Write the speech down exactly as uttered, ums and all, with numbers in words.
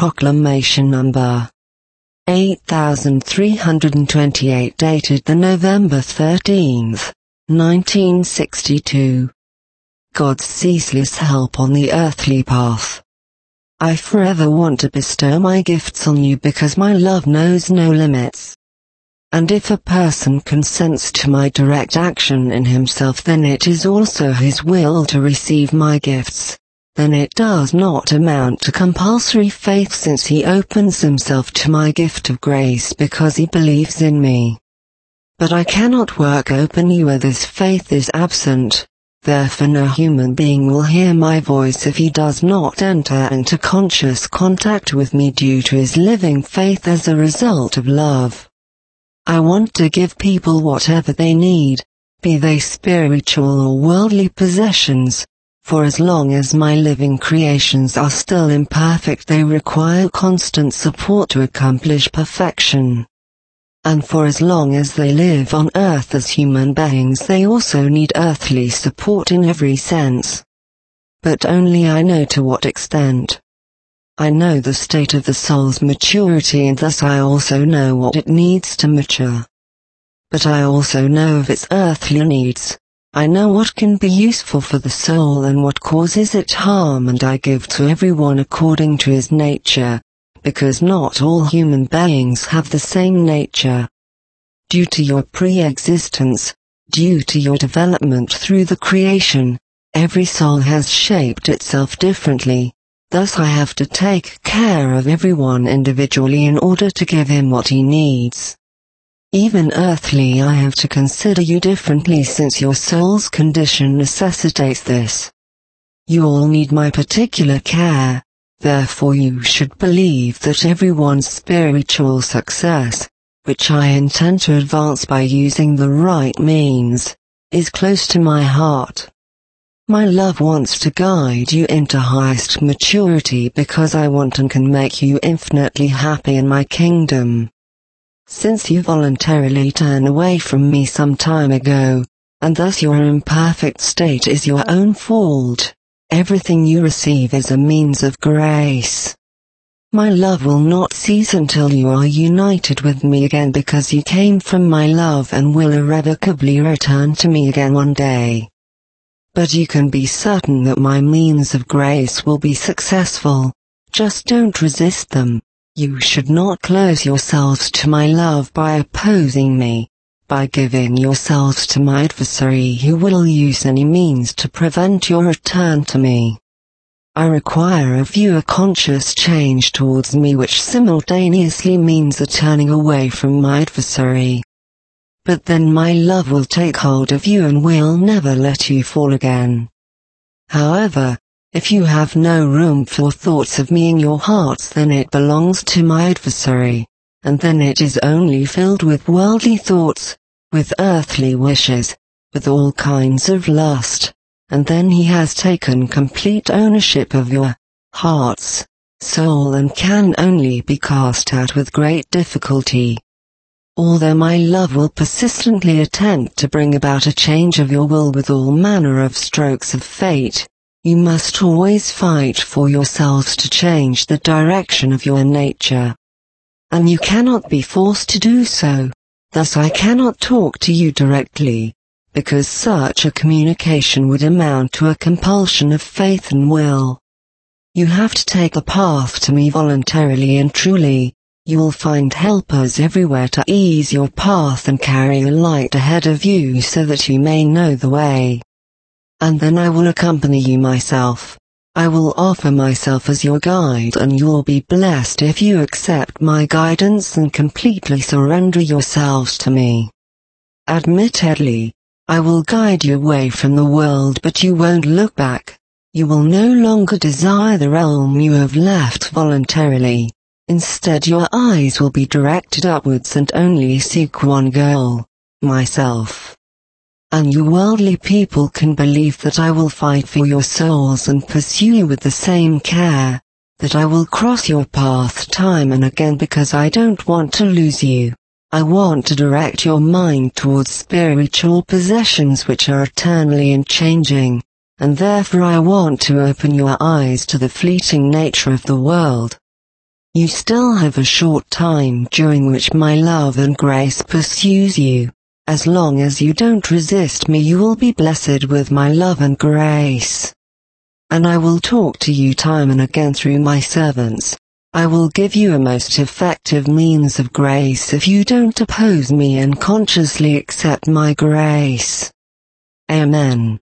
Proclamation number eight thousand three hundred twenty-eight, dated the November thirteenth, nineteen sixty-two. God's ceaseless help on the earthly path. I forever want to bestow my gifts on you because my love knows no limits. And if a person consents to my direct action in himself, then it is also his will to receive my gifts. Then it does not amount to compulsory faith, since he opens himself to my gift of grace because he believes in me. But I cannot work openly where this faith is absent. Therefore no human being will hear my voice if he does not enter into conscious contact with me due to his living faith as a result of love. I want to give people whatever they need, be they spiritual or worldly possessions, for as long as my living creations are still imperfect, they require constant support to accomplish perfection. And for as long as they live on earth as human beings, they also need earthly support in every sense. But only I know to what extent. I know the state of the soul's maturity, and thus I also know what it needs to mature. But I also know of its earthly needs. I know what can be useful for the soul and what causes it harm, and I give to everyone according to his nature, because not all human beings have the same nature. Due to your pre-existence, due to your development through the creation, every soul has shaped itself differently. Thus I have to take care of everyone individually in order to give him what he needs. Even earthly, I have to consider you differently, since your soul's condition necessitates this. You all need my particular care, therefore you should believe that everyone's spiritual success, which I intend to advance by using the right means, is close to my heart. My love wants to guide you into highest maturity because I want and can make you infinitely happy in my kingdom. Since you voluntarily turn away from me some time ago, and thus your imperfect state is your own fault, everything you receive is a means of grace. My love will not cease until you are united with me again, because you came from my love and will irrevocably return to me again one day. But you can be certain that my means of grace will be successful. Just don't resist them. You should not close yourselves to my love by opposing me, by giving yourselves to my adversary who will use any means to prevent your return to me. I require of you a conscious change towards me, which simultaneously means a turning away from my adversary. But then my love will take hold of you and will never let you fall again. However, if you have no room for thoughts of me in your hearts, then it belongs to my adversary, and then it is only filled with worldly thoughts, with earthly wishes, with all kinds of lust, and then he has taken complete ownership of your heart's soul and can only be cast out with great difficulty. Although my love will persistently attempt to bring about a change of your will with all manner of strokes of fate, you must always fight for yourselves to change the direction of your nature. And you cannot be forced to do so. Thus I cannot talk to you directly, because such a communication would amount to a compulsion of faith and will. You have to take the path to me voluntarily and truly. You will find helpers everywhere to ease your path and carry a light ahead of you so that you may know the way. And then I will accompany you myself. I will offer myself as your guide, and you will be blessed if you accept my guidance and completely surrender yourselves to me. Admittedly, I will guide you away from the world, but you won't look back. You will no longer desire the realm you have left voluntarily. Instead, your eyes will be directed upwards and only seek one goal, myself. And you worldly people can believe that I will fight for your souls and pursue you with the same care, that I will cross your path time and again because I don't want to lose you. I want to direct your mind towards spiritual possessions which are eternally unchanging, and therefore I want to open your eyes to the fleeting nature of the world. You still have a short time during which my love and grace pursues you. As long as you don't resist me, you will be blessed with my love and grace. And I will talk to you time and again through my servants. I will give you a most effective means of grace if you don't oppose me and consciously accept my grace. Amen.